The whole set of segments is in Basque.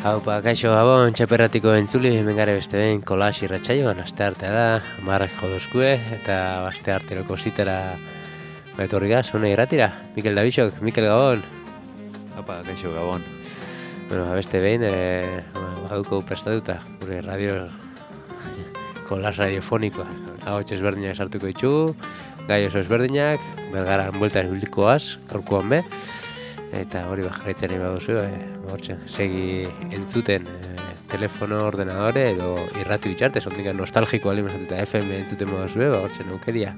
Haupa, kaixo gabon, txaperratiko entzuli, hemen gare beste behin, kolas irratsaioan, asteartea da, marrak jodozkue, eta astearteroko zitera etorri gaz, hona irratira. Mikel Dabixok, Mikel Gabon. Haupa, kaixo gabon. Bueno, beste behin, baduko prestatuta, gure radio, kolas radiofonikoa. Hau ezberdinak sartuko ditugu, gai oso ezberdinak, bergaran bueltan ibilikoaz, gaurkoan be. Eta hori jarraitzen nahi baduzu, hortzen, segi entzuten telefono, ordenadore edo irrati bitxartez, ondik nostalgiko alin eta FM entzuten baduzu, hortzen aukeria.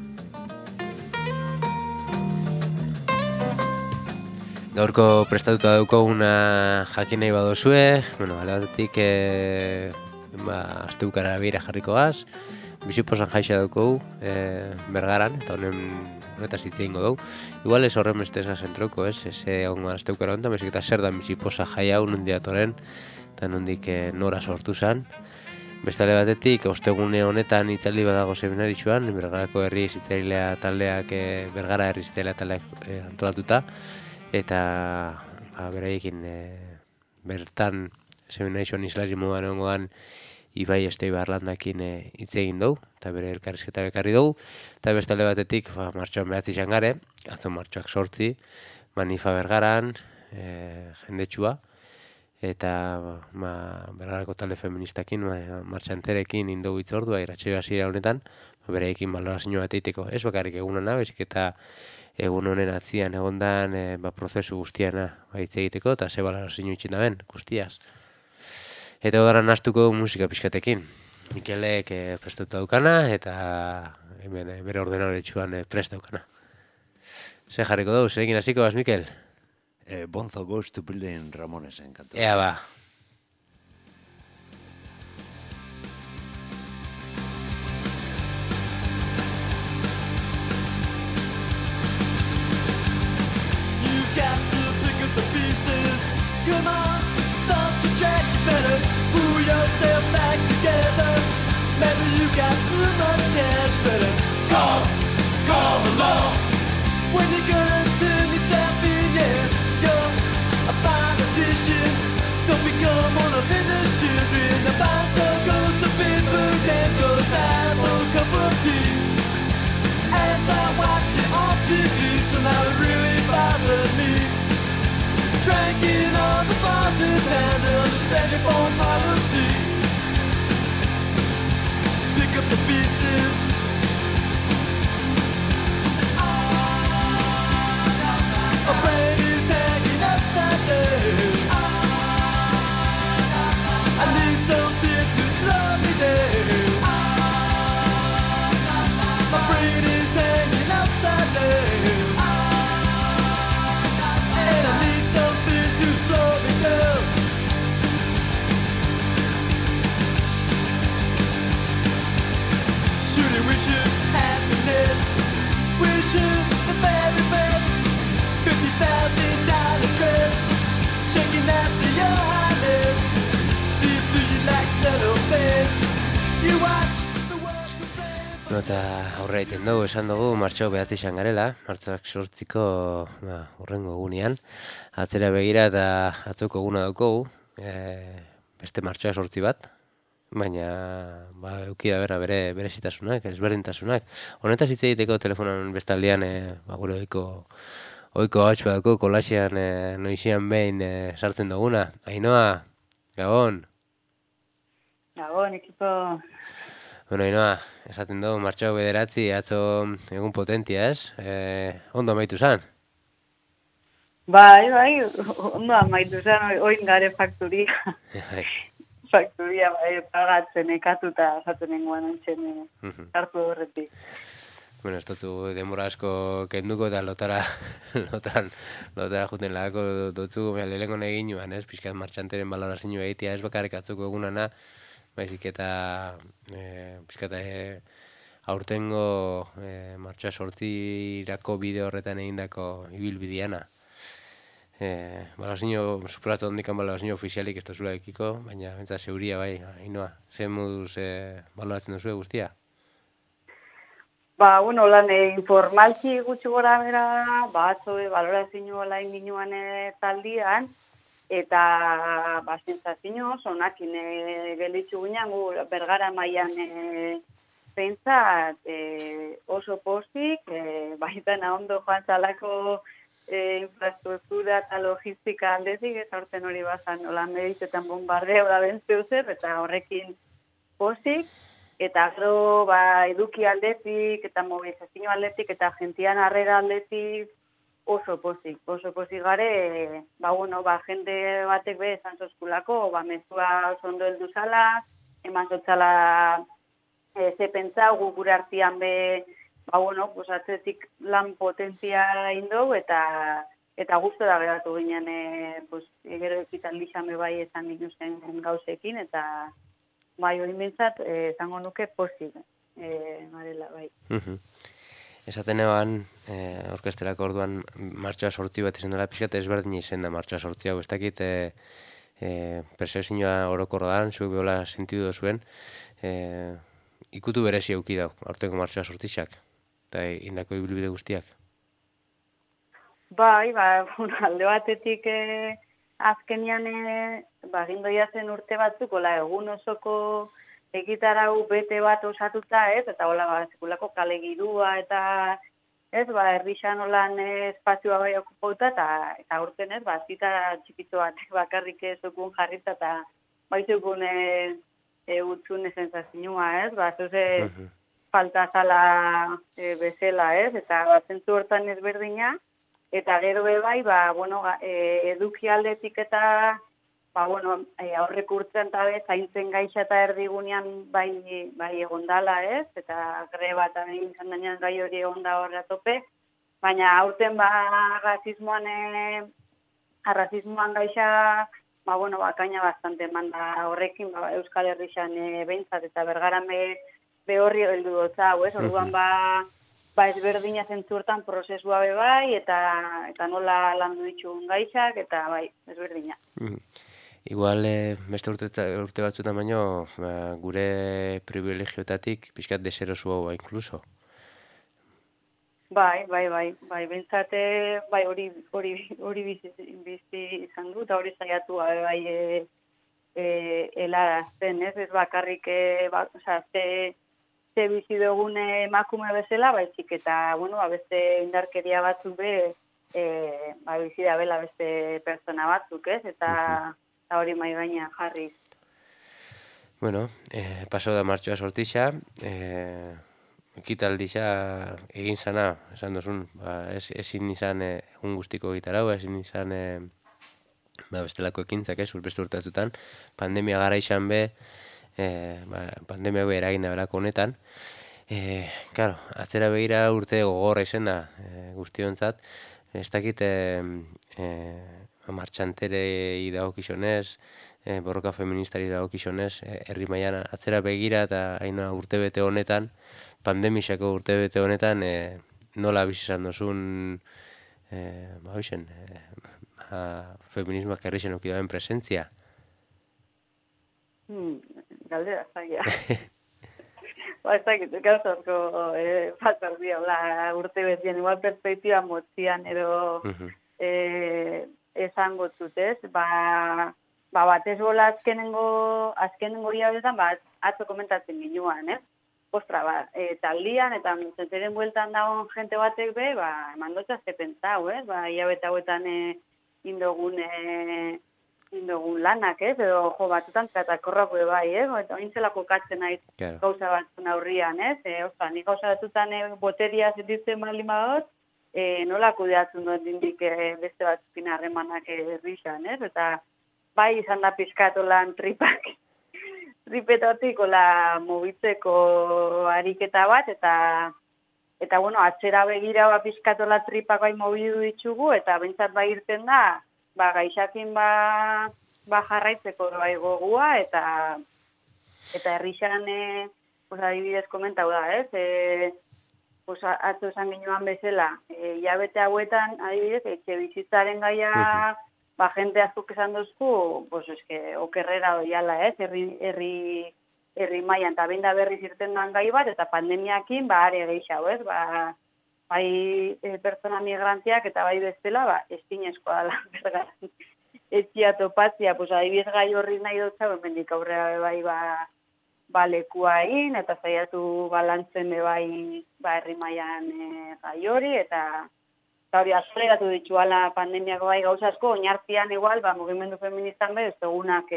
Gaurko prestatuta daukaguna jakin nahi baduzue, aldatik asteukara bira jarriko gaz, biziposan jaixa daukagu bergaran, eta honetaz hitz egingo dugu. Igual ez horren beste zentroko, ez ongo asteukara honetan, bezik eta zer da biziposa jai hau nondik datorren, eta nondik nora sortu zen. Bestale batetik, ostegune honetan hitzaldi badago seminaritxuan, Bergarako herri zitzailea taldeak, Bergara herri zitzailea taldeak antolatuta, eta beraiekin bertan seminaritxuan islari moduan egongoan Ibai Esteibar Landakin hitz egin dugu, eta bere elkarrizketa bekarri dugu, eta bestale batetik martxoan behatzi izan gare, atzo martxoak 8, Manifa Bergaran, jendetsua, eta Bergarako talde feministakin, martxanterekin indugu itzordua, irratsaio hasiera honetan, bereekin balorazio bat egiteko, ez bakarrik egunona, bezik eta egun honen atzian egondan prozesu guztiana hitz egiteko, eta ze balorazio itxin da ben, guztiaz. Eta odaran nastuko musika pixkatekin. Mikelek prestatu daukana, eta bere ordenadoretsuan prest daukana. Ze jarriko dugu, zerekin hasiko baz, Mikel? Bonzo Goes to Building Ramonesen kantu. Ea ba. You got to pick up the pieces, come on. Such a trash, you better pull yourself back together. Maybe you got too much cash, better call the law. When you're gonna turn yourself in, yeah, you're a politician. Don't become one of Hitler's children. The bouncer goes to Pittsburgh, then goes have a cup of tea. As I watch it on TV, somehow it really bothered me. Drinking all the bars in town to understand your foreign policy. Pick up the pieces. A brain is hanging upside down. I need something to slow me down. My brain is hanging upside down. Slow me down. Shooting, wishing happiness, wishing the very best. $50,000 dress, shaking after your highness. See through you like cellophane. You watch the world prepare. Eta aurre egiten dugu, esan dugu, martxo behatzi izan garela, martxoak 8ko urrengo egunean. Atzera begira eta atzoko eguna daukogu, beste martxoak 8 bat, baina eukida bere zitasunak, ezberdintasunak. Honetaz hitz egiteko telefonan bestaldean gure oiko hauts bat dauko, kolasian noizian behin sartzen duguna. Ainhoa, Gabon. Gabon, ekipo. Bueno, Ainhoa, esaten dugu, martxoak 9, atzo egun potentia, ez? Ondo amaitu zan? Bai, ondo amaitu zen, oin gare fakturia. Fakturia, pagatzen, ekatuta, jaten nengoan antxen, hartu horretik. Bueno, ez dutzu denbora asko kenduko eta lotara juten lagako dutzu lehenko nahi ginuan, ez? Piskat martxanteren balorazio egitea, ez bakarrik atzoko egunana, baizik eta piskat aurtengo martxoa 8 bideo horretan egindako ibilbideana. Balorazio, superatzu hondikan balorazio ofizialik ez duzula ekiko, baina bentsa zeuria bai, Ainhoa, zen moduz baloratzen duzu guztia? Bueno, lan informalki gutxi gora bera, atzo balorazio lain ginuan taldian, eta sensazio onakin gelitzu ginen gu Bergara mailan pentsat oso postik, baitan ondo joan zalako infrastruktura eta logistika aldetik, eta horten hori bazan holandeitetan bombardeo da bentzeu zer, eta horrekin postik, eta gero eduki aldetik, eta mobilizazio aldetik, eta gentian harrera aldetik, oso pozik gare, jende batek be esan zozkulako, mezua oso ondo heldu zala, eman zotzala ze pentsau gure artean be, atzetik lan potentzia indou, eta gustora geratu ginen, gero ekitan lixame bai esan minusen gauzekin, eta hori bintzat, zango nuke pozik, marela bai. Esaten eban, orkestelako orduan martxoa sortzi bat izan dela, pixkat ezberdin izen da martxoa sortzi hau, ez dakit percepzioa orokorra da, zuek behola sentidu dozuen, ikutu berezi auki dau, aurtengo martxoa sortizak, eta indako ibilbide guztiak. Bai, alde batetik azkenian gindoia zen urte batzuk, egun osoko egitarau bete bat osatuta, eta sekulako kale girua, eta herrixan olan espazioa bai okupauta, eta urten zita txikitzo bat bakarrik ezokun jarrita, eta bai zeukun utzune sensazioa, zuze falta zala bezala, eta zentzu hortan ezberdina, eta gero bai, eduki aldetik eta aurrek urtzen eta zaintzen gaixa eta erdigunean bai egondala, eta greba eta izan denean gai hori egonda horra tope, baina aurten arrazismoan gaixa bakaina bastante manda horrekin, Euskal Herrixan behintzat, eta Bergaran be horri heldu dutza, orduan ezberdina zentzurtan prozesua bai, eta nola landu ditxun gaixak, eta bai, ezberdina. Igual, beste urte batzutan baino, gure privilegioetatik pixkat deserosu hau inkluso. Bai, bentsate, hori bizi izan du, eta hori zaiatu helarazten, ez bakarrik, ze bizi dugun emakume bezala, baizik, eta, beste indarkeria batzuk bizi da bela beste pertsona batzuk, ez, eta hori mai gaina jarriz. Bueno, paso da martxoa sortixa, ekitaldixa egin zana, esan dozun, ezin izan egun guztiko gitarau, ezin izan bestelako ekintzak, beste urtatzutan, pandemia gara izan be, pandemia be eragin da belako honetan, claro, atzera begira urte gogorra izan da guztiontzat, ez dakit martxanterei dagokizonez, borroka feministari dagokizonez, herri mailan atzera begira eta urtebete honetan, pandemixako urtebete honetan, nola bizizan dozun, feminismoak herrixen okidaren presentzia? Galdera zaila. Ez dakit, gauzazko faltardia, urte betien, igual perspektiba motzian, edo esango zutez, batez bola azkenengo hilabetan, atzo komentatzen ginuan, Ostra, taldian, eta zentzeren bueltan dagoen jente batek be, eman dutza ze pentsau, hilabete hauetan indogun lanak, edo batzutan tratakorrak bai, eta ointzelako katzen naiz gauza batzun aurrian, nik gauza batzutan boteria zetitzen bali badot, nola kudeatzen dut dindik beste batzukin harremanak errixan, eta bai izan da pizkatolan tripetatik mobitzeko ariketa bat, eta atzera begira pizkatola tripak bai mobidu ditugu, eta bentsat bai irten da, gaixakin jarraitzeko bai gogua, eta herrixan, adibidez komentau da, atzo esan ginuan bezala, hilabete hauetan, adibidez, etxe bizitzaren gaia, jente azuk esan duzku, okerrera doiala, herri mailan, eta behin da berriz irten doan gai bat, eta pandemiakin, are geixau, bai pertsona migrantiak, eta bai bestela, estinezkoa dela, Bergaran etxia topatzia, pues adibidez gai horri nahi dut zau, hemendik aurrera bai ba lekua egin, eta saiatu balantzen bai herri mailan gai hori, eta hori azeleratu dituala pandemiako bai gauza asko, oinartian igual, mugimendu feministan ez dugunak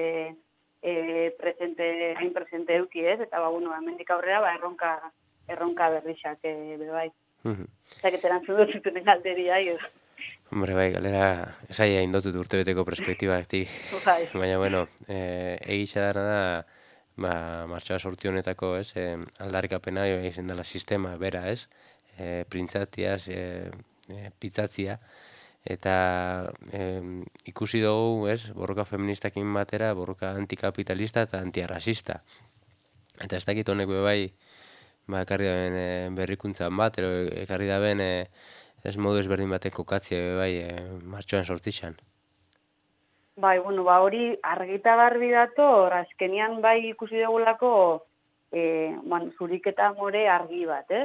presente eduki ez, eta hemendik aurrera erronka berrixak bai. Eta keteran zudut zuten galderia, Hombre, bai, galera, esaia indotut urtebeteko perspektibaktik. Baina, bueno, egitxa dara da, martxoa sortzi honetako, ez, aldarrikapena, izan dela sistema, bera, ez, printzatiaz, pitzatzia, eta ikusi dugu, ez, borroka feministakin batera, borroka antikapitalista eta antiarrasista. Eta ez dakit honek bai, ekarri daben berrikuntzan bat, ekarri daben ez modu ezberdin batek kokatzea bai martxoan sortixan. Bai, hori argita garbi dator, azkenian bai ikusi dugulako zuriketa more argi bat, ez?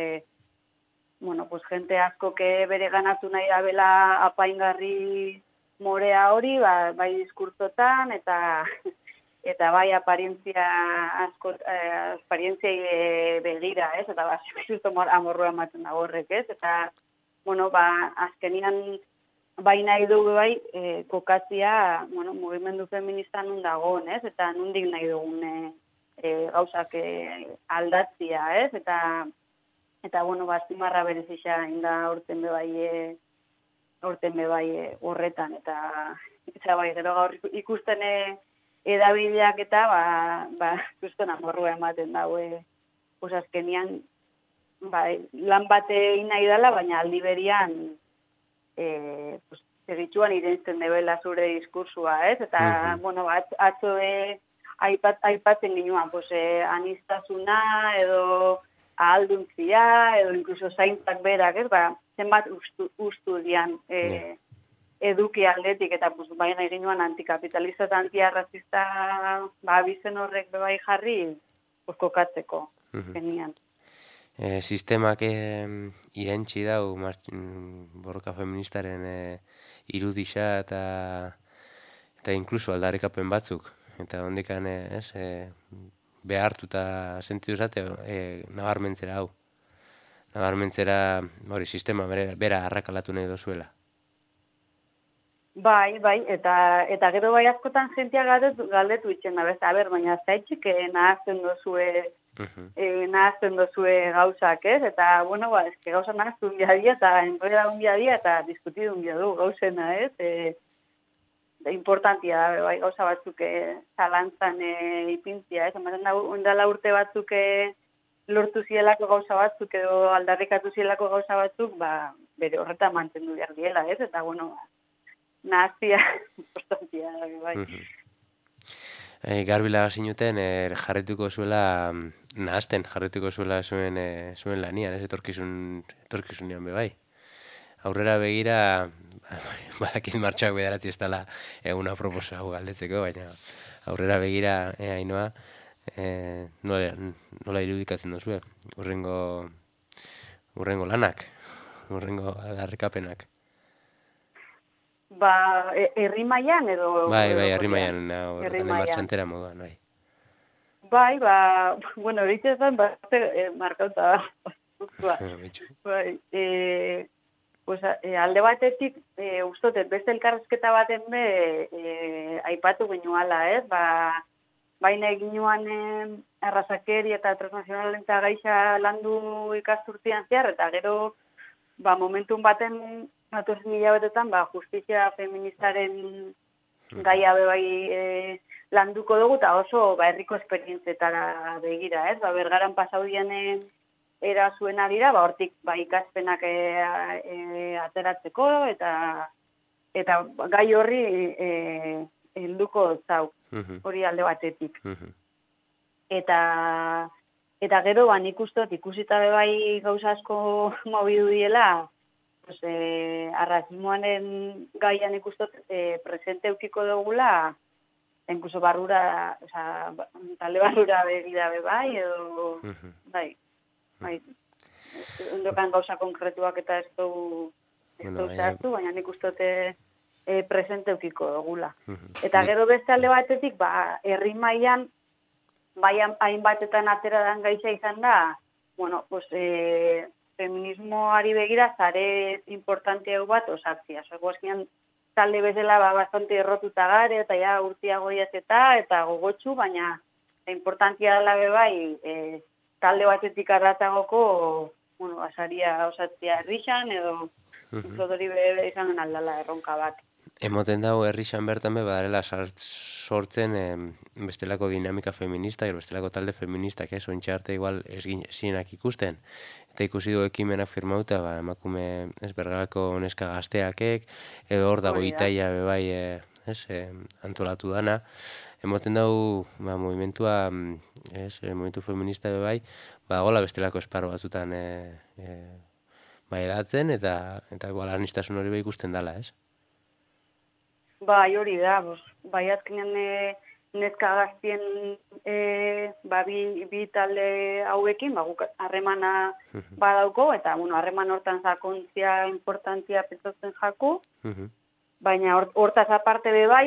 Pues gente asko bere ganatu nahi dabela apaingarri morea hori, bai diskurtzotan, eta bai aparientzia begira, ez? Eta justo amorrua ematen da horrek, ez? Eta, azkenian bai nahi dugu bai kokatzia, mugimendu feministan nun dagoen, ez? Eta nundik nahi dugun gauzak aldatzia, ez? Eta azpimarra berezisa inda aurten bebai horretan, eta bai, gero gaur ikusten edabideak eta justen amorrua ematen daue, azkenian lan bate nahi dela, baina aldi berian segitxuan irentzen debela zure diskursua, ez? Eta, atzo aipatzen ginoan, aniztasuna edo ahalduntzia, edo inkluso zaintzak berak, ez? Zenbat ustu dian eduki aldetik, eta baina eginoan antikapitalista eta antiarrazista bizen horrek bebai jarri kokatzeko, genian. Sistemak irentxi dau borroka feministaren irudisa eta inkluso aldarrikapen batzuk. Eta hondikan behartuta sentidu zate nabarmentzera hau. Nabarmentzera sistema bera arrakalatu nahi dozuela. Bai, eta gero bai askotan jentia galdetu itxen da, baina zaitxik nahazten dozue gauzak, ez? Eta, eske gauza nahaztu unbiadia eta enreda unbiadia eta diskutidu unbiadu gauzena, ez? Importantia da, bai, gauza batzuk zalantzan ipintzia, ez? Ematen da, ondala urte batzuk lortu zielako gauza batzuk edo aldarrikatu zielako gauza batzuk, bere horreta mantendu behar diela, ez? Eta, nahaztia, importantia da, bai. Garbila zinuten jarrituko zuela nahazten, jarrituko zuela zuen lanian, ez etorkizunean bebai. Aurrera begira, badakit martxoak bederatzi ez dela eguna proposa hau galdetzeko, baina aurrera begira, Ainoa, nola irudikatzen duzue, urrengo lanak, urrengo aldarrikapenak. Herri mailan edo... Bai, herri mailan, horretan martxantera moduan, bai. Bai, horitzen markauta da. Bai, alde batetik, ustotet, beste elkarrezketa baten aipatu ginuala, ez? Baina eginuan arrazakeri eta transnazionalen eta gaixa landu ikasturtian zehar, eta gero, momentun baten, atozen hilabetetan, justizia feministaren gaia bai landuko dugu, eta oso herriko esperientzetara begira, ez? Bergaran pasaudien era zuena dira, hortik ikaspenak ateratzeko, eta gai horri helduko zau, hori alde batetik. Eta gero, nik ustot, ikusita bai gauza asko mobidu diela, arrazismoanen gaian ikustot presente eukiko dugula, inkluso barrura, talde barrura begira bai, edo, bai, ondokan gauza konkretuak eta ez dugu zehaztu, baina nik ustote presente eukiko dugula. Eta gero beste alde batetik, herri mailan bai hainbatetan atera dan gaitza izan da, bueno, pues, feminismoari begira zare importante hau bat osatzia. Guazkian talde bezala bastante errotuta gare, eta ja urtiago eta gogotxu, baina importantia dela bai talde batetik arratagoko, bueno, asaria osatzia herrixan, edo zodori bere izan aldala erronka bat. Emoten dago herrixan bertan badarela sortzen bestelako dinamika feminista, bestelako talde feministak, ontxe arte igual zinak ikusten. Eta ikusi du ekimenak firmauta, emakume bergarako neska gazteakek, edo hor dago itaia bebai antolatu dana. Emoten dago movimentua, movimentu feminista bebai, gola bestelako esparro batzutan edatzen, eta igual anistasun hori bai ikusten dala, ez? Bai, hori da, bai azkenean neska gaztien bi talde hauekin, guk harremana badauko, eta harreman hortan sakontzia importantzia pentsatzen jaku, baina hortaz aparte bai,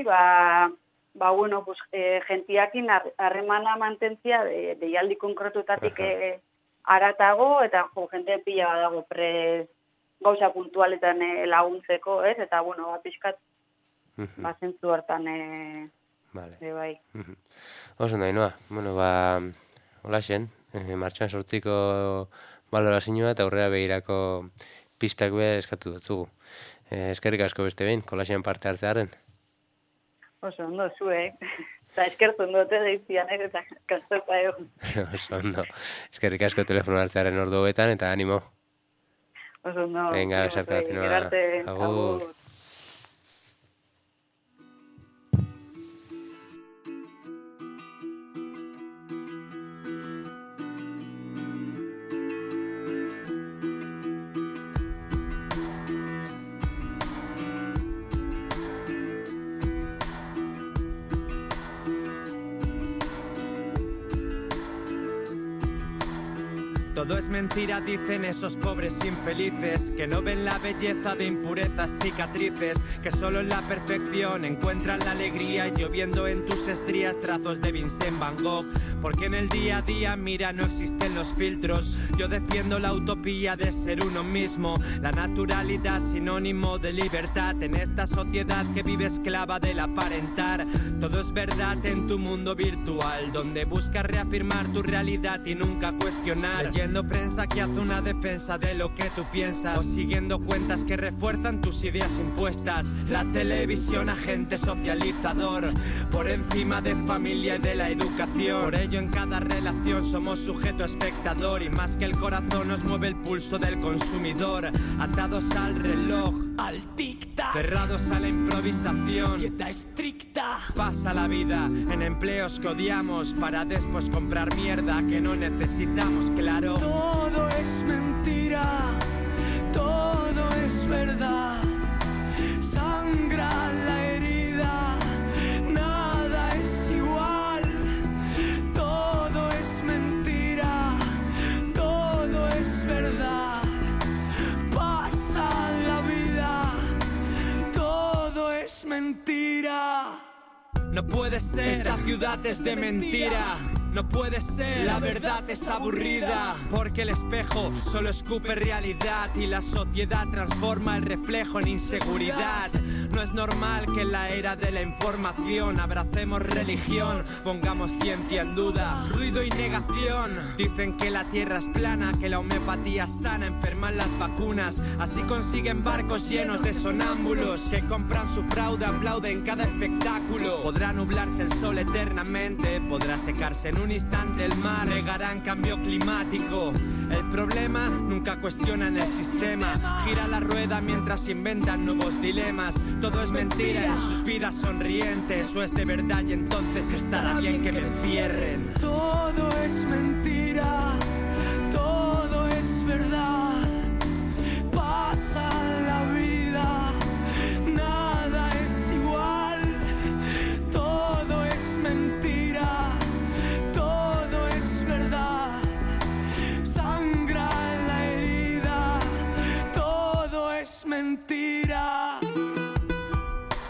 gentiakin harremana mantentzia deialdi konkretutatik aratago, eta jente pila badago gauza puntualetan laguntzeko, ez? Eta, pixkat zentzu hortan bai. Oso nahi noa, hola xen, martxan sortziko balorazioa eta aurrera begirako pistak be eskatu dutzugu. Eskerrik asko beste behin, kolaxean parte hartzearen. Oso ondo, zuek. Eta eskertzen dute deitzian, eta kastopa egon. Oso ondo. Eskerrik asko telefono hartzearen ordu hobetan, eta animo. Oso ondo. Venga, besarte bat inoa. Agur. Todo es mentira, dicen esos pobres infelices, que no ven la belleza de impurezas, cicatrices, que solo en la perfección encuentran la alegría, y lloviendo en tus estrías trazos de Vincent Van Gogh. Porque en el día a día, mira, no existen los filtros. Yo defiendo la utopía de ser uno mismo, la naturalidad sinónimo de libertad en esta sociedad que vive esclava del aparentar. Todo es verdad en tu mundo virtual, donde buscas reafirmar tu realidad y nunca cuestionar. Leyendo prensa que hace una defensa de lo que tú piensas, o siguiendo cuentas que refuerzan tus ideas impuestas. La televisión, agente socializador, por encima de familia y de la educación. Por ello en cada relación somos sujeto espectador, y más que el corazón nos mueve el pulso del consumidor. Atados al reloj, al tic-tac, cerrados a la improvisación, dieta estricta. Pasa la vida en empleos que odiamos, para después comprar mierda que no necesitamos, claro. Todo es mentira, todo es verdad. Sangra la herida, nada es igual. Todo es mentira, todo es verdad. Pasa la vida, todo es mentira. No puede ser, esta ciudad es de mentira. No puede ser, la verdad es aburrida, porque el espejo solo escupe realidad y la sociedad transforma el reflejo en inseguridad. No es normal que en la era de la información abracemos religión, pongamos ciencia en duda, ruido y negación. Dicen que la tierra es plana, que la homeopatía sana, enferman las vacunas. Así consiguen barcos llenos de sonámbulos que compran su fraude, aplauden cada espectáculo. Podrá nublarse el sol eternamente, podrá secarse en un instante el mar, negarán cambio climático. El problema, nunca cuestionan el sistema, gira la rueda mientras inventan nuevos dilemas. Todo es mentira en sus vidas sonrientes, o es de verdad y entonces estará bien que me encierren. Todo es mentira, todo es verdad. Pasa la vida, nada es igual. Todo es mentira, todo es verdad. Sangra la herida, todo es mentira.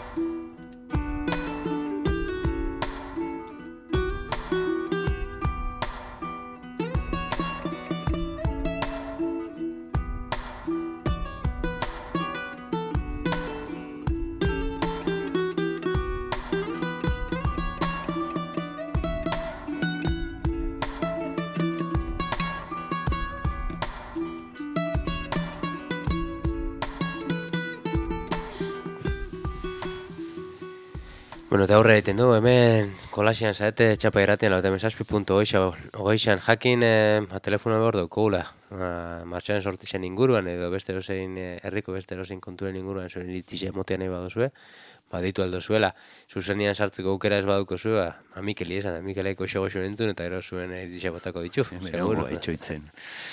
Bueno, eta aurre egiten du, hemen kolaxian zaete txapa irratian, lauta hogeixan jakin telefono behar daukogula. Martxoaren sortixen inguruan, edo beste erosein, herriko beste erosein konturen inguruan, zuen iritzise motean nahi badozue, baditu aldo zuela. Zuzenian sartzeko aukera ez baduko zua, Mikeli esan, Mikeleko xogo entzun, eta ero zuen iritzise botako ditu. Seguro, itxoitzen.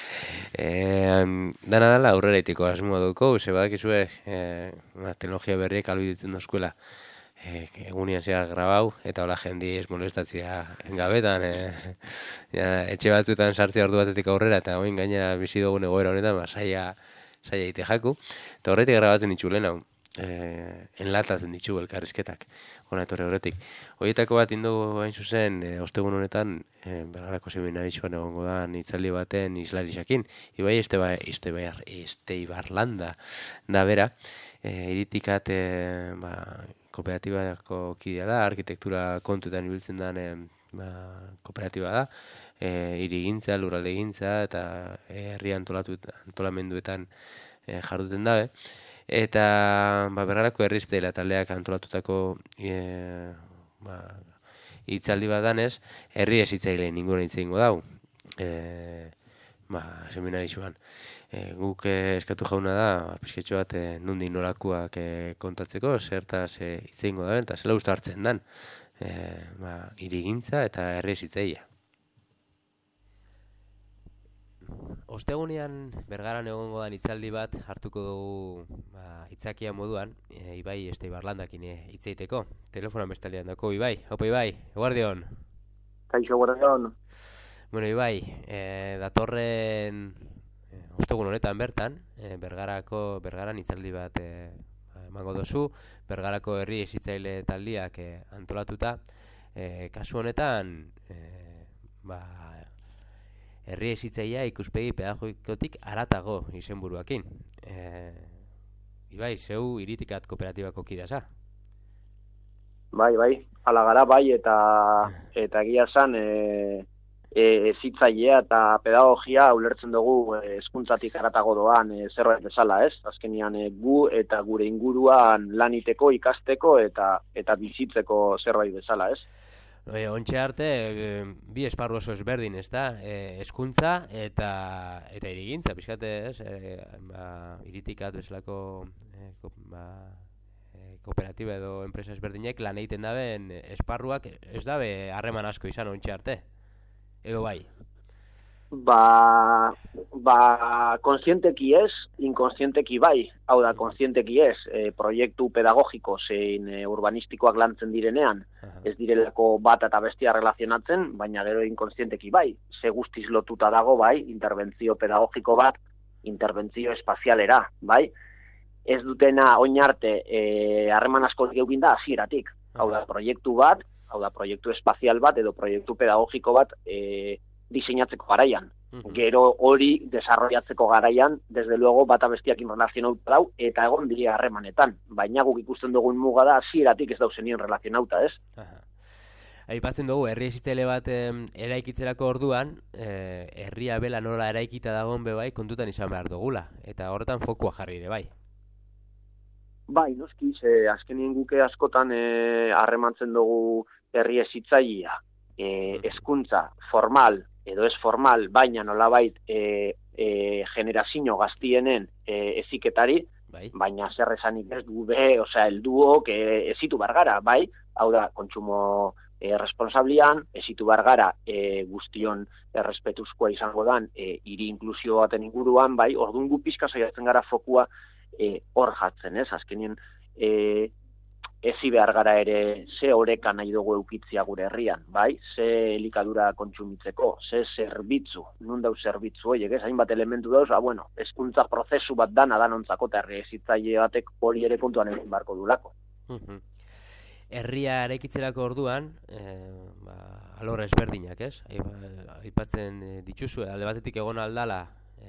Dana dela aurrera itiko asmoa dauko, ze badakizue teknologia berriek albiditzen dozkuela. Egunian zea grabau, eta hola jendi ez molestatzea gabetan, etxe batzuetan sartzea ordu batetik aurrera, eta oin gainera bizi dugun egoera honetan, saia ite jaku, eta horretik grabatzen ditu lehen hau, enlatatzen ditu elkarrizketak, hona etorre horretik. Horietako bat indu hain zuzen, ostegun honetan, Bergarako seminaritxoan egongo da, hitzaldi baten islarixakin, Ibai Esteibarlanda da bera, iritikat, kooperatibako kidea da, arkitektura kontuetan ibiltzen den kooperatiba da, hirigintza, lurraldegintza eta herri antolamenduetan jarduten dabe. Eta Bergarako herriztela taldeak antolatutako hitzaldi bat danez, herri ezitzaileen inguruan hitz egingo dau. Seminaritxoan. Guk eskatu jauna da, pizketxo bat nondik norakoak kontatzeko, zertaz hitz egingo da, eta zela uste hartzen dan, hirigintza eta herri ezitzaia. Ostegunean Bergaran egongo dan hitzaldi bat hartuko dugu hitzakia moduan, Ibai Esteibarlandakin hitz egiteko. Telefonan bestaldean dako, Ibai. Opa, Ibai, eguardion. Kaixo, eguardion. Bueno, Ibai, datorren ostegun honetan bertan, Bergaran hitzaldi bat emango dozu, Bergarako herri ezitzaile taldiak antolatuta, kasu honetan, herri ezitzailea ikuspegi pedagogikotik haratago izenburuakin. Ibai, zeu iritikat kooperatibako kidea za? Bai, ala gara, bai, eta egia zan, ezitzailea eta pedagogia ulertzen dugu hezkuntzatik haratago doan zerbait bezala, ez? Azkenian gu eta gure inguruan laniteko, ikasteko eta bizitzeko zerbait bezala, ez? Ontxe arte, bi esparru oso ezberdin, ez da? Hezkuntza eta hirigintza, pixkate, ez? Iritikat bezalako kooperatiba edo enpresa ezberdinek lan egiten daben esparruak ez dabe harreman asko izan ontxe arte? Edo bai? Konsienteki ez, inkonsienteki bai. Hau da, konsienteki ez, proiektu pedagogiko zein urbanistikoak lantzen direnean, ez direlako bat eta bestia relazionatzen, baina gero inkonsienteki bai. Ze guztiz lotuta dago bai, interbentzio pedagogiko bat, interbentzio espazialera, bai. Ez dutena oinarte harreman asko geukin da hasieratik. Hau da, proiektu bat, hau da, proiektu espazial bat edo proiektu pedagogiko bat diseinatzeko garaian. Gero hori desarrollatzeko garaian, desde luego, bata bestiakin relazionauta dau, eta egon dira harremanetan. Baina guk ikusten dugun muga da, hasieratik ez dauzenien relazionauta, ez? Aipatzen dugu, herri ezitzaile bat eraikitzerako orduan, herria bela nola eraikita dagoen bebai kontutan izan behar dugula. Eta horretan fokua jarri ere bai. Bai, noski, azkenien guke askotan harremantzen dugu herri ezitzailea, hezkuntza formal edo ez formal, baina nolabait generazio gaztienen eziketari, baina zer esanik ez du helduok ezitu bargara, bai, hau da, kontsumo responsablian, ezitu bargara guztion errespetuzkoa izango dan hiri inklusio baten inguruan, bai, orduan gu pixka saiatzen gara fokua hor jatzen, ez, azkenien ezi behar gara ere ze oreka nahi dugu eukitzia gure herrian, bai? Ze elikadura kontsumitzeko, ze zerbitzu, nun dau zerbitzu horiek, ez? Hainbat elementu dauz, hezkuntza prozesu bat dana danontzako eta herri ezitzaile batek hori ere kontuan egin barko dulako. Herria eraikitzerako orduan, alor ezberdinak, ez? Aipatzen dituzu, alde batetik egon aldala,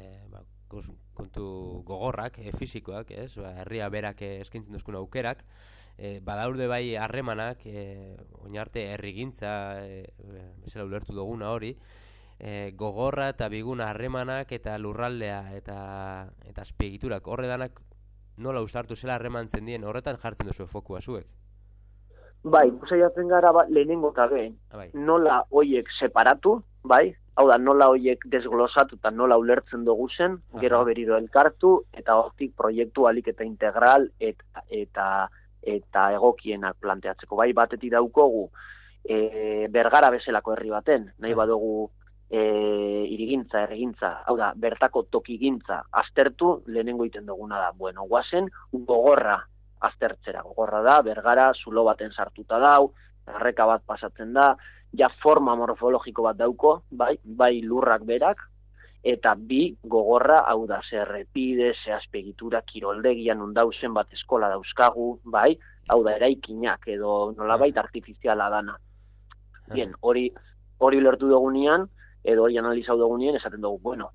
kontu gogorrak, fisikoak, ez? Herria berak eskaintzen duzkun aukerak, badaurde bai harremanak, oinarte herrigintza, bezala ulertu duguna hori, gogorra eta biguna harremanak eta lurraldea eta azpiegiturak, horre danak nola ustartu zela harremantzen dien, horretan jartzen duzu fokua zuek? Bai, saiatzen gara lehenengo eta behin, Bai. nola hoiek separatu, bai? Hau da, nola hoiek desglosatu eta nola ulertzen dugu zen, gero berriro elkartu, eta hortik proiektu alik eta integral eta egokienak planteatzeko. Bai, batetik daukogu, Bergara bezalako herri baten, nahi badugu hirigintza, herrigintza, hau da, bertako tokigintza aztertu, lehenengo egiten duguna da, bueno, guazen, gogorra aztertzera. Gogorra da, Bergara zulo baten sartuta dau, erreka bat pasatzen da, ja forma morfologiko bat dauko, bai lurrak berak, eta bi gogorra, hau da, ze errepide, ze azpegitura, kiroldegian undauzen bat eskola dauzkagu, bai, hau da, eraikinak edo nolabait artifiziala dana. Bien, hori lertu dugunean, edo hori analizau dugunean, esaten dugu, bueno,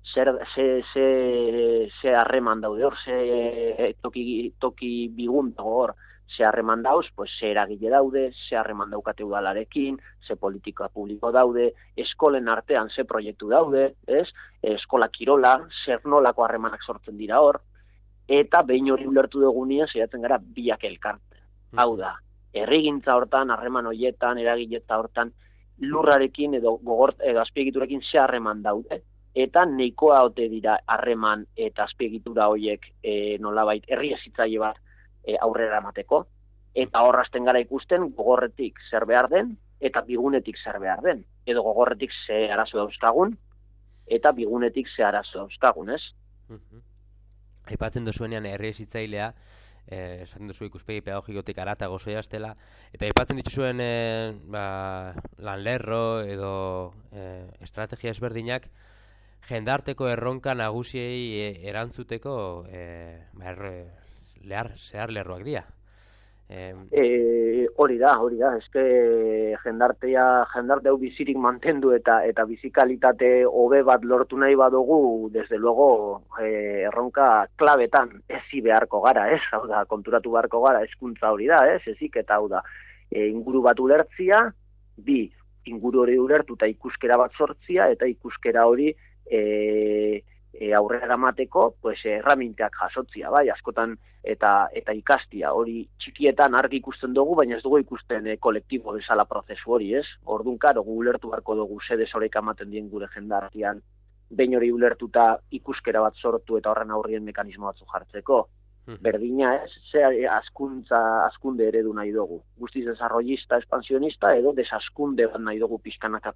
ze harreman daude hor, ze toki bigun dago hor, ze harreman dauz, pues ze eragile daude, ze harreman daukate udalarekin, ze politika publiko daude, eskolen artean ze proiektu daude, ez? Eskola kirola, zer nolako harremanak sortzen dira hor, eta behin hori ulertu dugunean, saiatzen gara biak elkartzen. Hau da, herrigintza hortan, harreman horietan, eragileta hortan, lurrarekin edo azpiegiturekin ze harreman daude, eta nahikoa ote dira harreman eta azpiegitura horiek nolabait herri hezitzaile bat aurrera emateko, eta horrazten gara ikusten gogorretik zer behar den, eta bigunetik zer behar den, edo gogorretik ze arazo dauzkagun, eta bigunetik ze arazo dauzkagun, ez? Aipatzen duzuenean herri hezitzailea, esaten duzu ikuspegi pedagogikotik aratago zoiaztela, eta aipatzen dituzuen lanlerro edo estrategia ezberdinak, jendarteko erronka nagusiei erantzuteko zehar lerroak dira. Hori da, eske jendarte hau bizirik mantendu eta bizikalitate hobe bat lortu nahi badugu, desde luego erronka klabetan ezi beharko gara, ez? Hau da, konturatu beharko gara, hezkuntza hori da, ez? Ezik eta hau da, inguru bat ulertzia, bi, inguru hori ulertu eta ikuskera bat sortzia, eta ikuskera hori aurrera eramateko, pues erraminteak jasotzia, bai, askotan eta ikastia, hori txikietan argi ikusten dugu, baina ez dugu ikusten kolektibo bezala prozesu hori, ez? Orduan, karo, gu ulertu beharko dugu ze desoreka ematen dien gure jendartean, behin hori ulertuta ikuskera bat sortu eta horren aurrien mekanismo batzu jartzeko. Berdina, ez? Ze askunde eredu nahi dugu. Guztiz desarrollista, expansionista, edo desaskunde bat nahi dugu pixkanaka,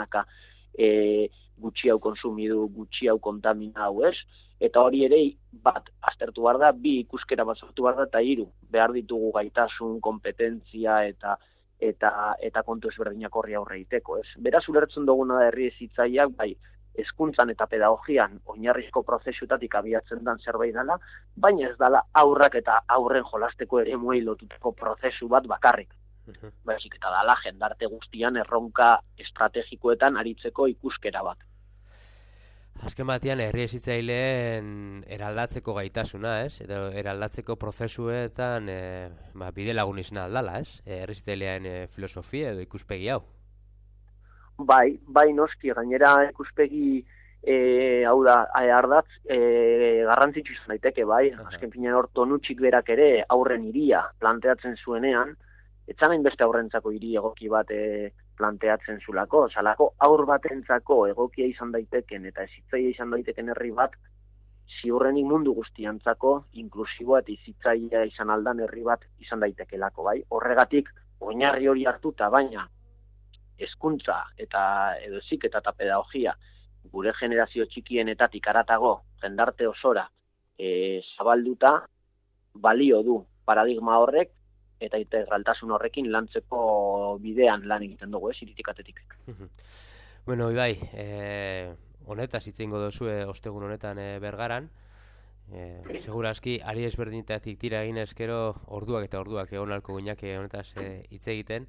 gutxi hau konsumidu, gutxi hau kontaminau, ez? Eta hori ere bat aztertu behar da, bi ikuskera bat sortu behar da, eta hiru, behar ditugu gaitasun, kompetentzia eta kontu ezberdinak horri aurre egiteko, ez? Beraz ulertzen duguna da herri hezitzaileak, bai, hezkuntzan eta pedagogian oinarrizko prozesuetatik abiatzen dan zerbait dela, baina ez dela aurrak eta aurren jolasteko eremuei lotuteko prozesu bat bakarrik. Baizik eta dala jendarte guztian erronka estrategikoetan aritzeko ikuskera bat. Azken batean herri hezitzaileen eraldatzeko gaitasuna, ez? Edo eraldatzeko prozesuetan bide lagun izan aldala, ez? Herri hezitzailean filosofia edo ikuspegi hau. Bai noski, gainera ikuspegi hau da, ardatz garrantzitsu izan daiteke, bai. Azken finean hor Tonucik berak ere aurren hiria planteatzen zuenean, etzan hainbeste aurrentzako hiri egoki bat planteatzen zulako, salako aur batentzako egokia izan daiteken eta hezitzaile izan daiteken herri bat, ziurrenik mundu guztiantzako inklusiboa eta hezitzailea izan aldan herri bat izan daitekelako, bai. Horregatik, oinarri hori hartuta, baina hezkuntza edo heziketa eta pedagogia gure generazio txikienetatik haratago jendarte osora zabalduta balio du paradigma horrek eta integraltasun horrekin lantzeko bidean lan egiten dugu, iritikatetik. Bueno, Ibai, honetaz hitz egingo duzu ostegun honetan Bergaran. Segurazki, ari ezberdinetatik tira egin ezkero orduak eta orduak egon alko ginak honetaz hitz egiten.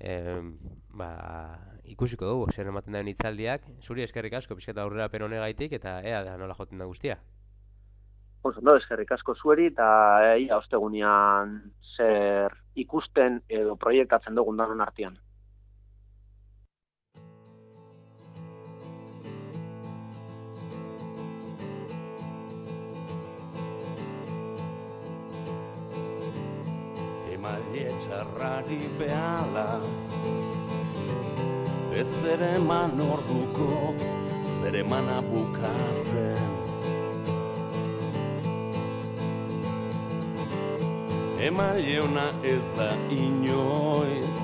Ikusiko dugu, zer ematen den hitzaldiak. Zuri eskerrik asko, pixketa aurrera honegaitik eta ea da nola joten da guztia. Ondo, eskerrik asko zueri eta ostegunean zer ikusten edo proiektatzen dugun danon artean. emaile txarrari behala. Ez ere eman orduko, zer emana bukatzen. Emaile ona ez da inoiz,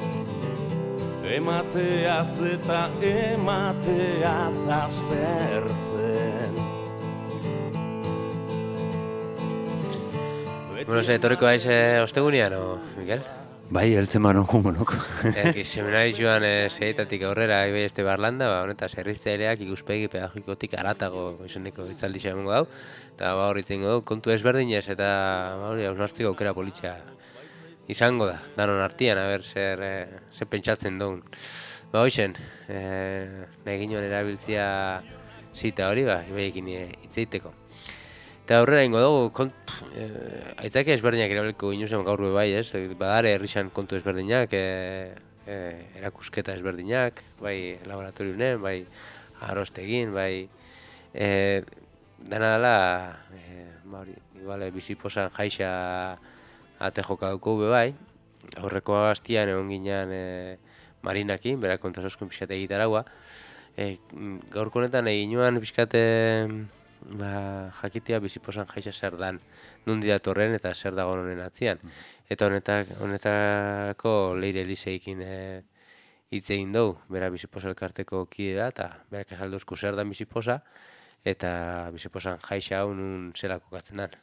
emateaz eta emateaz aspertzen. Bueno, etorriko haiz ostegunean, o, Mikel? Bai, heltzen manoko monoko. Seminari joan zeitatik aurrera este Barlanda, honetaz herritzaileak ikuspegi pedagogikotik aratago izeneko hitzaldia emango dau, eta hor hitzengo du kontu ezberdinez eta hori hausnartzeko aukera politxa izango da, danon artean, aber zer pentsatzen dugun. Hoxen, nahi ginoen erabiltzia zita hori, ibaiekin hitzeiteko. Eta aurrera ingo dugu, aitzake ezberdinak erabeliko ginuzen gaur bai, ez? Badare herrixan kontu ezberdinak, erakusketa ezberdinak, bai laboratorioen, bai arostegin, bai dena dela, igual biziposan jaixa ate joka duko bai, aurreko astian egon ginean Marinakin, berak kontasoskun pixkate egitaragua, gaurko honetan egin nuen pixkate jakitea biziposan jaixa zer dan, nundi datorren eta zer dago honen atzian. Eta honetako Leire Eliseikin hitz egin dugu, bera biziposa elkarteko kide da, eta berak esaldozku zer dan biziposa, eta biziposan jaixa hau nun zelako katzen dan.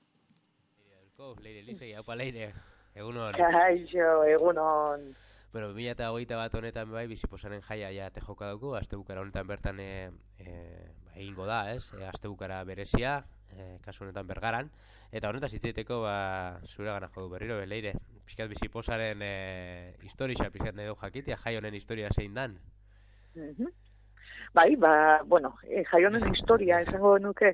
Leire Elisei, haupa Leire, egunon. Kaixo, egunon. Bueno, 2021 honetan bai biziposaren jaia ja te joka dauko, astebukara honetan bertan egingo da, ez? Astebukara berezia, kasu honetan Bergaran, eta honetaz hitzeiteko zure gana jo du berriro Leire. Pixkat biziposaren historia pixkat nahi dugu jakitea, jai honen historia zein dan. Bai, bueno, jai honen historia esango nuke,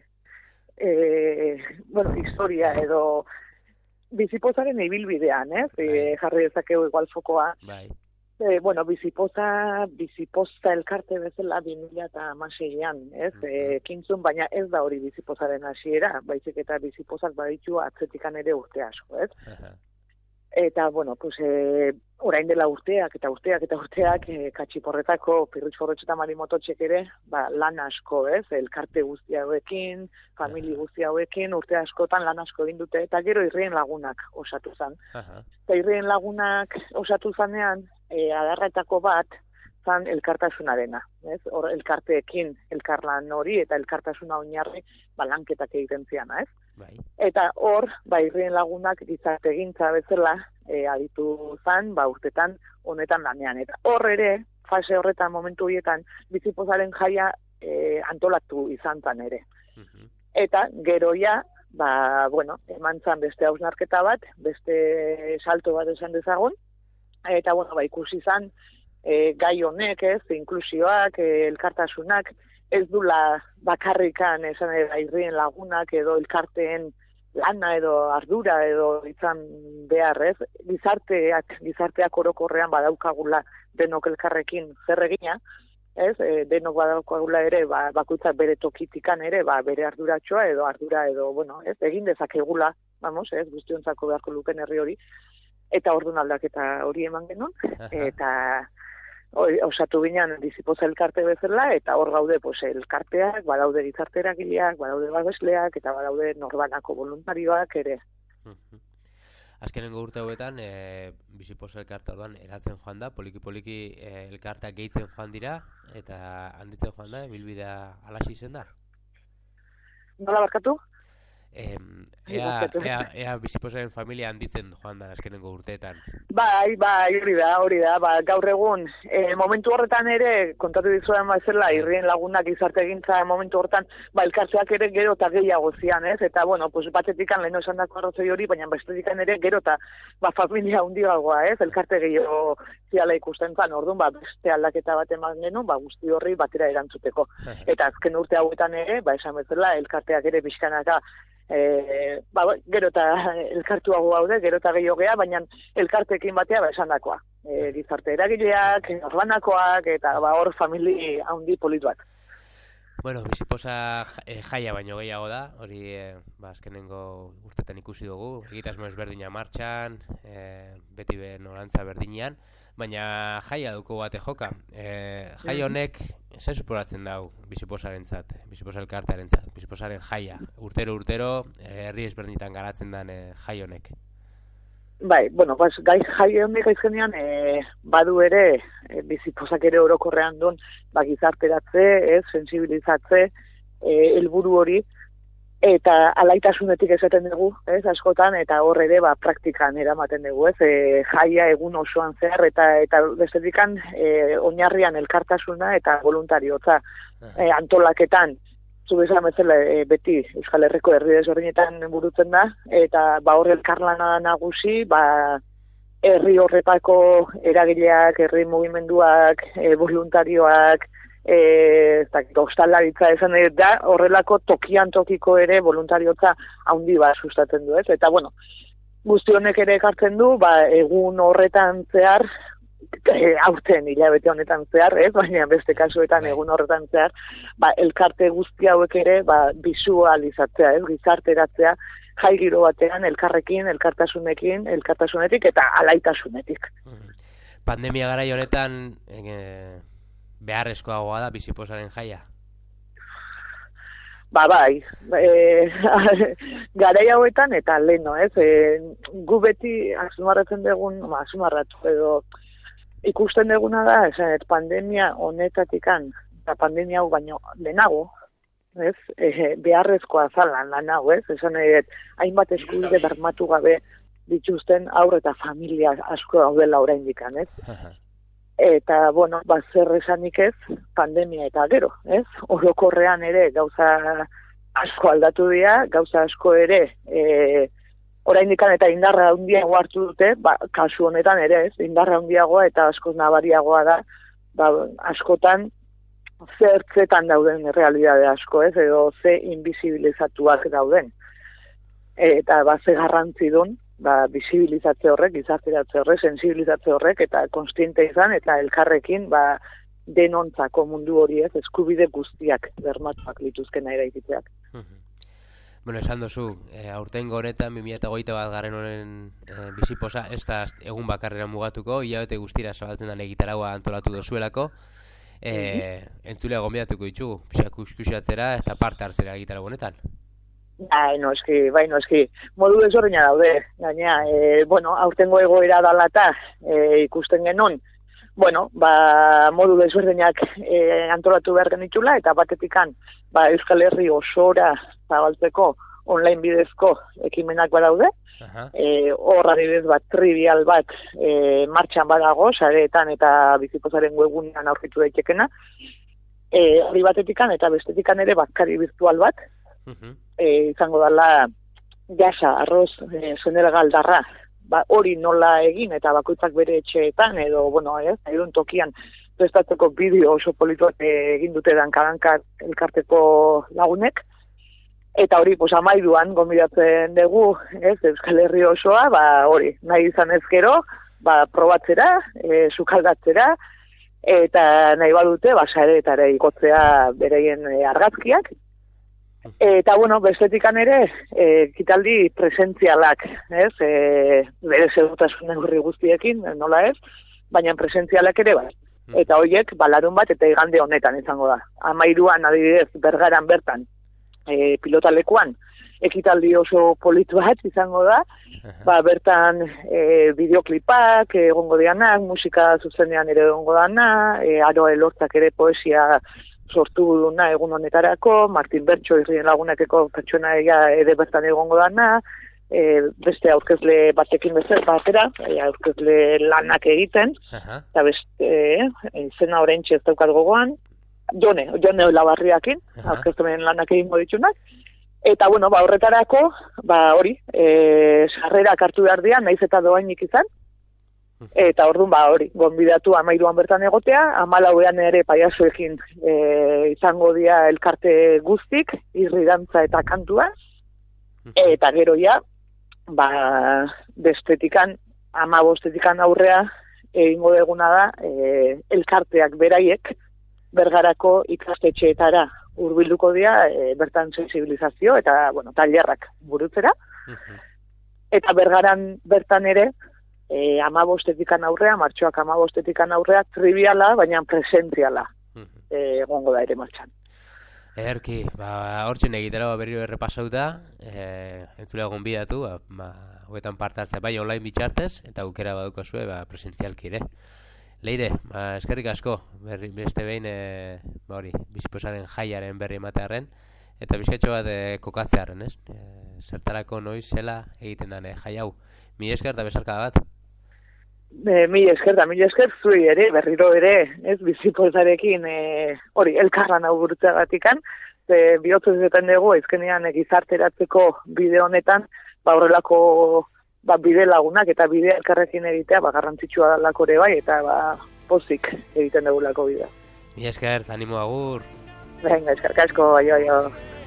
bueno, historia edo biziposaren ibilbidean, ez? Jarri dezakegu igual fokoa. Bai. Bueno, bizipoza elkarte bezala 2016an, ez? Kintzun, baina ez da hori bizipozaren hasiera, baizik eta bizipozak baditu atzetikan ere urte asko, ez? Eta, bueno, pues, orain dela urteak, katxiporretako Pirritx eta Marimototxek ere, lan asko, ez? Elkarte guzti hauekin, famili guzti hauekin, urte askotan lan asko egin dute, eta gero Irrien Lagunak osatu zen. Eta Irrien Lagunak osatu zanean, adarretako bat, zan elkartasunarena, ez? Hor elkarteekin, elkarlan hori eta elkartasuna oinarri lanketak egiten ziana, ez? Bai. Eta hor, Irrien Lagunak gizarte egintza bezala aditu zan, urtetan honetan lanean. Eta hor ere, fase horretan, momentu horietan, bizipozaren jaia antolatu izan zan ere. Eta geroia, bueno, eman zan beste hausnarketa bat, beste salto bat esan dezagun, eta, bueno, ikusi zan, gai honek, ez, inklusioak, elkartasunak, ez dula bakarrikan esan Irrien Lagunak edo elkarteen lana edo ardura edo izan behar, ez? Gizarteak orokorrean badaukagula denok elkarrekin zer egina, ez? Denok badaukagula ere, bakoitzak bere tokitikan ere, bere arduratxoa edo, bueno, ez? Egin dezakegula, vamos, ez? Guztiontzako beharko luken herri hori, eta ordun aldaketa hori eman genuen, eta osatu ginean bizipoza elkarte bezala, eta hor gaude elkarteak, badaude gizarte eragileak, badaude babesleak, eta badaude norbanako voluntarioak ere. Azkenengo urte hauetan, bizipoza elkarte orduan eratzen joan da, poliki elkarteak gehitzen joan dira, eta handitzen joan da, bilbidea alaxi zen da? Nola barkatu? Ea bizipozaren familia handitzen joan da azkenengo urteetan. Bai, hori da. Gaur egun, momentu horretan ere, kontatu dizudan bezala, Irrien Lagunak gizarte egintza momentu horretan, elkarteak ere gero eta gehiago zian, ez? Eta, bueno, batetikan leheno esan dako arrozoi hori, baina bestetikan ere gero eta familia hundiagoa, ez? Elkarte gehiago ziala ikusten zan, orduan, beste aldaketa bat eman genuen, guzti horri batera erantzuteko. Eta azken urte hauetan ere, esan bezala, elkarteak ere pixkanaka gero eta elkartuago gaude, gero eta gehiago gea, baina elkartekin batea esan dakoa. Gizarte eragileak, norbanakoak, eta hor famili handi polit bat. Bueno, bizipoza jaia baino gehiago da, hori azkenengo urtetan ikusi dugu, egitasmo ezberdina martxan, beti norantza berdinean, baina jaia duko bate joka. Jai honek, zer suporatzen dau bizipozarentzat, bizipoza elkartearentzat, bizipozaren jaia, urtero, herri ezberdinetan garatzen den jai honek. Bai, bueno, jai honek aizkenean badu ere, bizipozak ere orokorrean duen, gizarteratze, sensibilizatze, helburu hori, eta alaitasunetik esaten dugu, askotan, eta hor ere praktikan eramaten dugu, jaia egun osoan zehar, eta bestetikan oinarrian elkartasuna eta voluntariotza antolaketan, zubesan bezala beti Euskal Herriko herri desberdinetan burutzen da, eta hor elkarlana nagusi, herri horretako eragileak, herri mugimenduak, voluntarioak, ostalaritza esan da, horrelako tokian tokiko ere voluntariotza handi sustatzen du, ez? Eta, bueno, guzti honek ere ekartzen du, egun horretan zehar, aurten hilabete honetan zehar, baina beste kasuetan egun horretan zehar, elkarte guzti hauek ere bisualizatzea, gizarteratzea, jai giro batean elkarrekin, elkartasunetik eta alaitasunetik. Pandemia garai honetan beharrezkoagoa da bizipozaren jaia? Bai, garai hauetan eta leheno, gu beti azumarratzen dugun, azumarratu edo ikusten duguna da, pandemia honetatikan, eta pandemia hau baino lehenago, beharrezkoa zalan lan hau, esan hainbat eskubide bermatu gabe dituzten aurre eta familia asko daudela oraindikan, Eta, bueno, zer esanik ez, pandemia eta gero, orokorrean ere gauza asko aldatu dira, gauza asko ere oraindikan eta indarra handiago hartu dute, kasu honetan ere, indarra handiagoa eta askoz nabariagoa da, askotan zertzetan dauden realidade asko, edo ze invisibilizatuak dauden. Eta ze garrantzi duen, bisibilizatze horrek, gizarteratze horrek, sensibilizatze horrek, eta konstiente izan, eta elkarrekin, denontzako mundu hori eskubide guztiak bermatuak lituzkena eraikitzeak. Bueno, esan duzu, aurtengo honetan 2021 garren honen bizipoza, ez da egun bakarrera mugatuko, hilabete guztira zabaltzen den egitaragua antolatu dozuelako, entzulea gonbidatuko ditugu, kuskusiatzera eta parte hartzera egitarago honetan. Bai, noski, modu desberdina daude, gaina, aurtengo egoera dala eta ikusten genon, modu desberdinak antolatu behar genitula, eta batetikan, Euskal Herri osora zabaltzeko online bidezko ekimenak badaude, horra adibidez trivial bat martxan badago, sareetan eta bizipozaren webunean aurkitu daitekena, hori batetikan eta bestetikan ere batkari virtual bat, izango dela jasa, arroz, senegaldarra, hori nola egin eta bakoitzak bere etxeetan edo, edun tokian prestatzeko bideo oso polituak egin dute dankadanka elkarteko lagunek, eta hori, amairuan gonbidatzen dugu, Euskal Herri osoa, hori, nahi izan ezkero, probatzera, sukaldatzera, eta nahi badute, sareetara ikotzea bereien argazkiak. Eta, bestetikan ere, ekitaldi presentzialak, bere segurtasun neurri guztiekin, nola ez, baina presentzialak ere bai. Eta horiek, larun bat eta igande honetan izango da. Amairuan, adibidez, Bergaran bertan, pilotalekuan, ekitaldi oso politu bat izango da, bertan bideoklipak egongo dianak, musika zuzenean ere egongo dana, Aroa Elortzak ere poesia sortu duna egun honetarako, Martin Bertxo irrien lagunekeko pertsonaia ere bertan egongo dana, beste aurkezle batekin batera, aurkezle lanak egiten, eta beste izena oraintxe ez daukat gogoan, Jone Olabarriakin, aurkezten lanak egingo ditunak, eta horretarako, hori, sarrerak hartu behar dian, naiz eta doainik izan, eta orduan hori, gonbidatu amairuan bertan egotea, 14ean ere paiasoekin izango dira elkarte guztik, irridantza eta kantua, eta gero ja, bestetikan, 15 aurrea, egingo deguna da, elkarteak beraiek, Bergarako ikastetxeetara hurbilduko dira bertan sensibilizazio eta bueno, tailerrak burutzera. Eta Bergaran bertan ere 15 aurrea, martxoak 15 aurrea triviala, baina presentziala egongo da ere martxan. Erki, hortzen egitera berriro errepasauta, entzulea gonbidatu, hoetan parte hartzea bai online bitxartez, eta aukera badukazue presentzialki ere. Leire, eskerrik asko, beste behin, biziposaren jaiaren berri ematearen, eta bizkatxo bat kokatzearen, ez? Zertarako noiz zela egiten den jai hau. Mi esker eta besarkada bat. Mi esker zui ere, berriro ere, ez biziposarekin hori elkarran hau burutzeagatikan, bihotzez eten dugu, ezkenean gizarteratzeko bide honetan, horrelako bide lagunak eta bide elkarrekin egitea, garrantzitsua dalako ere bai, eta pozik egiten dugulako bidea. Mi esker, animo agur. Venga, eskerrik asko, aio.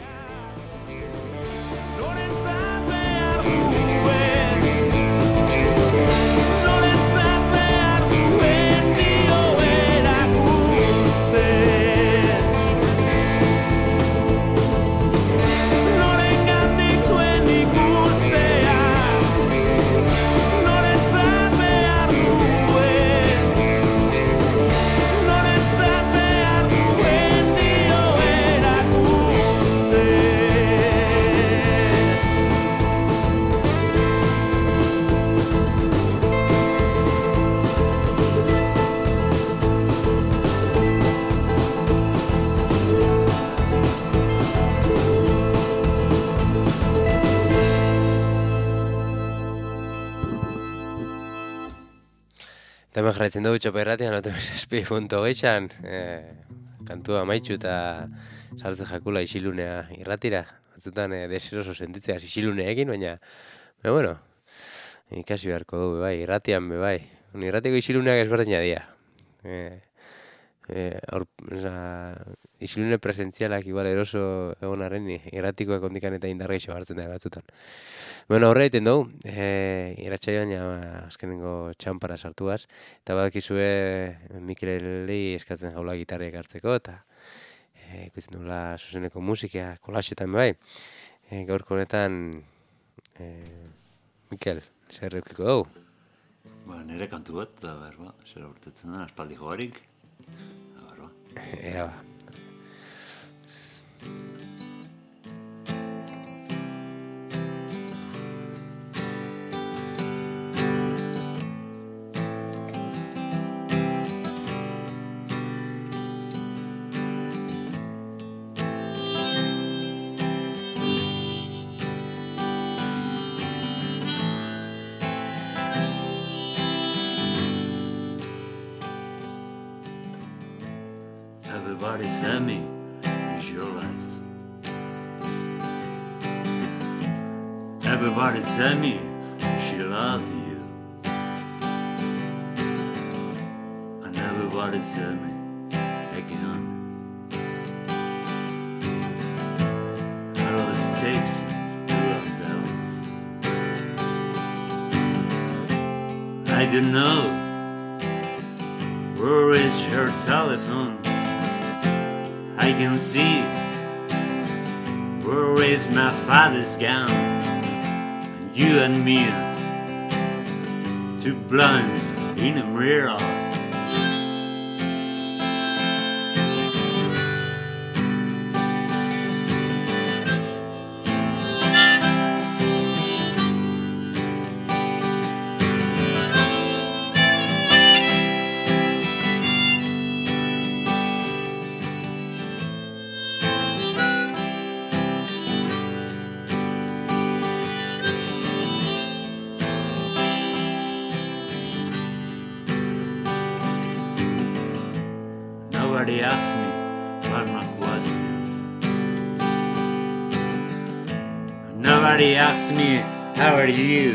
Hemen jarraitzen dugu txoperratian, otebesazpi.geixan, kantua maitxu eta sartzen jakula isilunea irratira. Batzutan deseroso sentitzea isiluneekin, baina, bueno, ikasi beharko dugu, bai, irratian, bai. Irratiko isiluneak ezberdina dira. Isilune presentzialak igual eroso egon arren irratikoak ondikan eta indargeixo hartzen da batzutan. Bueno, horre egiten dugu, iratsaioan azkenengo txampara sartuaz, eta badakizue Mikeleli eskatzen jaula gitarriak hartzeko, eta ikusten dugula zuzeneko musika, kolaxetan bai. Gaurko honetan, Mikel, zer eukiko dugu? Nire kantu bat, da zer urtetzen da, aspaldi joarik. Ea Everybody send me, is your life. Everybody send me, she love you. And everybody send me again. Out of the stakes to rebels. I don't know, where is your telephone? I can see, where is my father's gown? And you and me, two blondes in a mirror. Nobody asks me what my questions. Nobody asks me, how are you?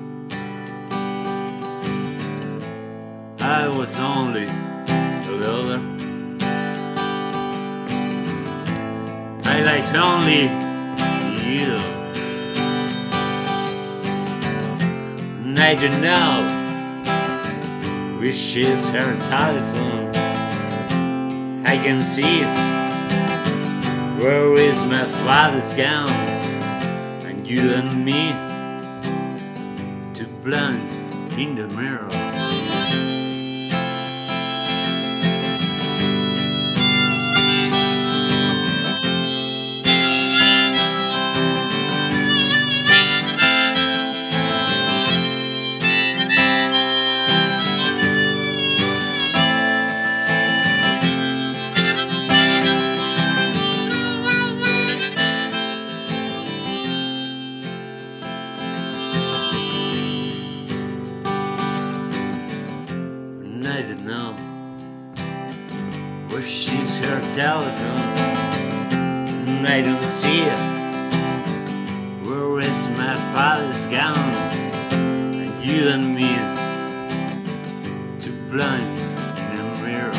I was only a lover. I like only you. And I don't know which is her telephone. I can see it, Where is my father's gown? And you and me to blend in the mirror. She's her telephone, and I don't see her. Where is my father's gowns, and you and me, two blinds in a mirror.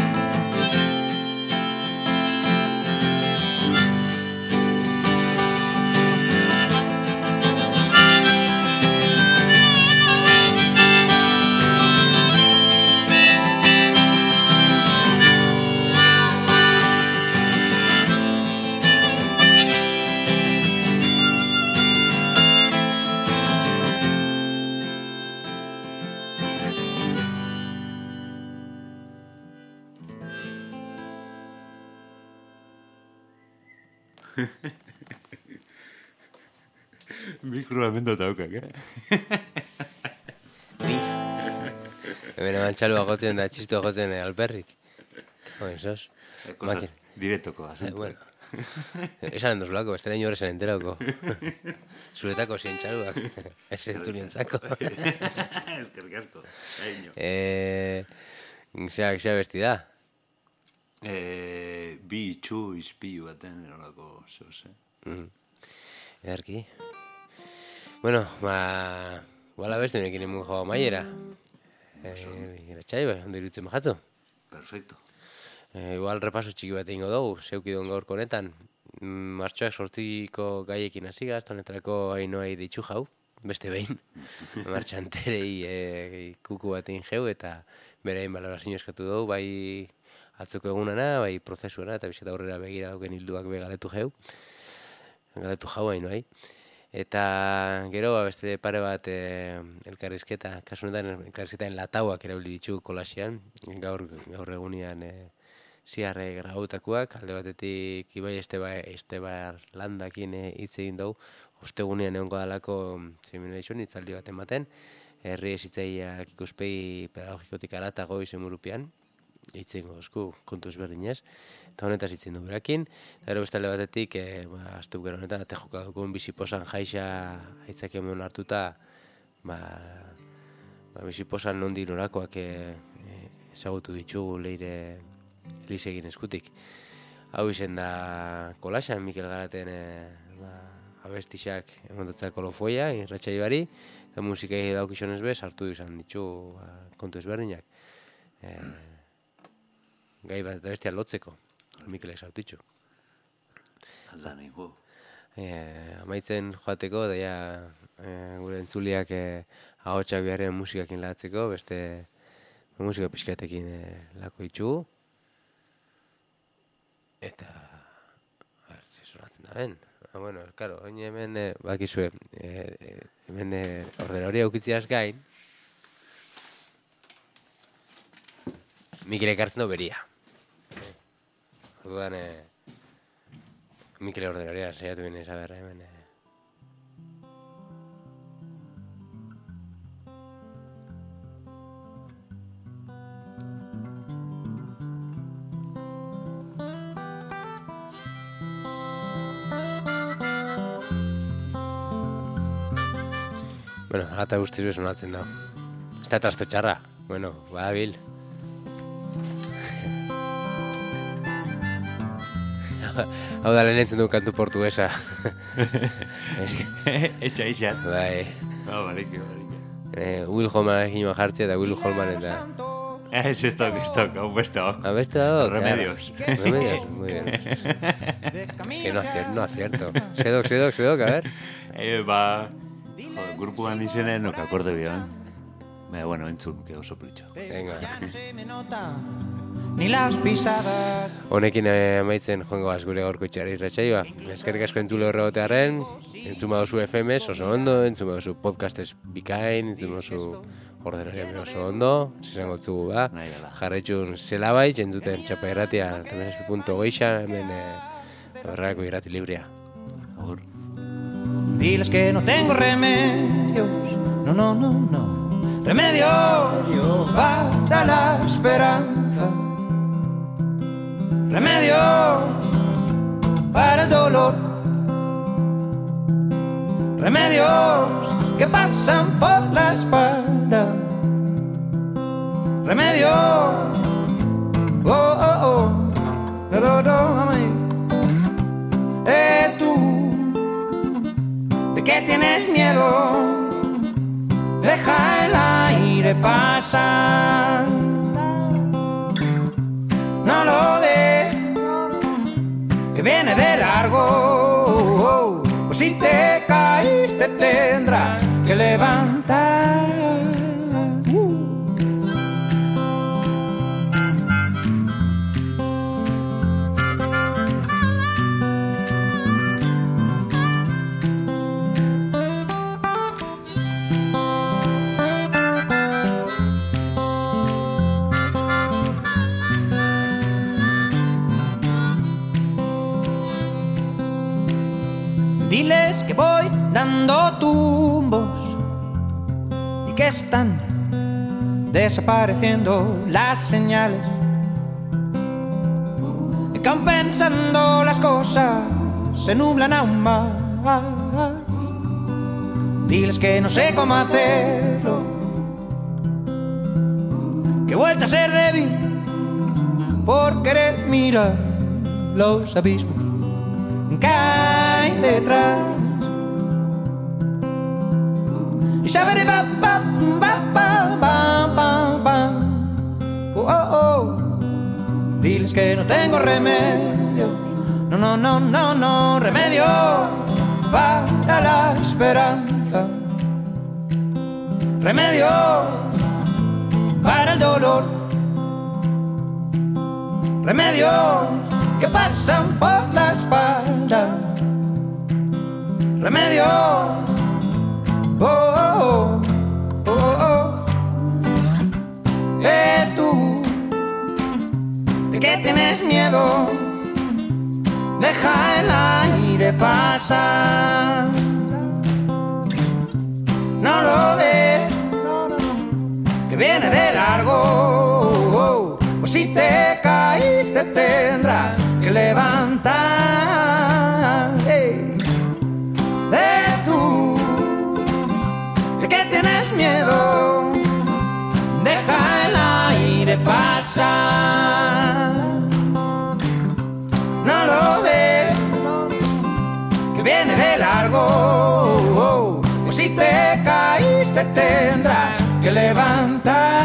Mikroa hemen dut haukak, Hemen eman txalua gotzen da, txistua gotzen alperrik. Sos. Direktoko, bueno. Esan endozulako, bestela inor esan enterauko. Zuretako zien txaluak. Ez entzunientzako. Eskerrik asko. Zea besti da? Bi itxu izpilu baten erolako zehoz, Edarki. Bueno, guala beste honekin emun joa maiera. Iratxai, ondo irutzen bajatu. Perfecto. Igual repaso txiki bat egingo dugu, zeukidon gaurko honetan. Martxoak sortiko gaiekin hasi gaz, honetarako hainoai deitxu jau, beste behin. Martxanterei kuku bat egin jau, eta bere hain balorazio eskatu dugu, bai atzoko egunana, bai prozesuena, eta bizeta aurrera begira dauken hilduak begaletu jau. Galetu jau hainoai. Eta gero, beste pare bat elkarrizketa, kasu honetan elkarrizketaren latauak erauli ditu kolasian, gaur egunean ziarre grautakoak, alde batetik Ibai Estebar Landakin hitz egin dugu, ostegunean egongo dalako seminarizun hitzaldi bat ematen, herri ezitzaileak ikuspegi pedagogikotik aratago izenburupean, hitz egingo dozku kontu ezberdinez, eta honetaz hitz egin du berakin, eta gero beste alde batetik, asteburu honetan ate joka dugun biziposan jaixa aitzaki hemen hartuta, biziposan nondi norakoak ezagutu ditugu leire Elisegin eskutik. Hau izen da kolaxan, Mikel Garaten abestixak emondotza kolofoia, irratxai bari, eta musikai daukizionez bez, hartu izan ditu kontu ezberdinak. Gai bat eta bestia lotzeko, Mikelek sartu ditu. Aldan ego. Amaitzen joateko, daia gure entzuliak ahotsak beharren musikakin latzeko, beste musika pixkatekin lako ditugu. Eta, zesoratzen da ben. Bueno, karo, hemen bakizue, hemen ordenaria ukitziaz gain, Mikelek hartzen du beria. Orduan, Mikele ordenaria saiatu bine esaberra hemen. Bueno, alata guztiz bezonatzen da. Ez da trasto txarra. Bueno, badabil. Hau da lehen entzun du kantu portuguesa. Etxa izan. Bai. Barike. Will Holman egin jartzea eta Will Holman eta... Ez hau beste hau. Beste hau, Remedios. Remedios, muy bien. Sí, no acierto. Sedok, a ver. Grupuan izenen no que acorde bian. Bueno, entzun, que oso plitxo. Venga. Ya se me nota ni las pisadas. Honekin amaitzen joango az gure gaurko itxari irratsaioa. Eskerrik asko entzule horregotearen, entzun baduzu FMs oso ondo, entzun baduzu podcastez bikain, entzun baduzu ordenariame oso ondo, zizango tzugu ba. Jarraitxun zela bai, jentzuten txapa irratia, tamesespi.goixa, hemen horrelako irrati librea. Agur. Diles que no tengo remedios, no, no, no, no, remedios para la esperanza, remedios para el dolor, remedios que pasan por la espalda, remedios, oh, oh, oh, no, no, no, tú, ¿de qué tienes miedo? Deja el aire pasar. No lo ves, que viene de largo. Pues si te caes te tendrás que levantar. Diles que voy dando tumbos y que están desapareciendo las señales, y compensando las cosas se nublan aún más. Diles que no sé cómo hacerlo, que he vuelto a ser débil por querer mirar los abismos que hay detrás. Y saberé ba ba ba ba ba ba ba. Oh, oh, oh. Diles que no tengo remedio, no, no, no, no, no, remedio para la esperanza, remedio para el dolor, remedio que pasan por la espalda, remedio, oh, oh, oh, oh, oh. Tú, ¿de qué tienes miedo? Deja el aire pasar. No lo ves, que viene de largo. Pues si te caíste tendrás que levantar. Hey. Tú, ¿de qué tienes miedo? Deja el aire pasar. No lo ves, que viene de largo. Pues si te caíste tendrás que levantar.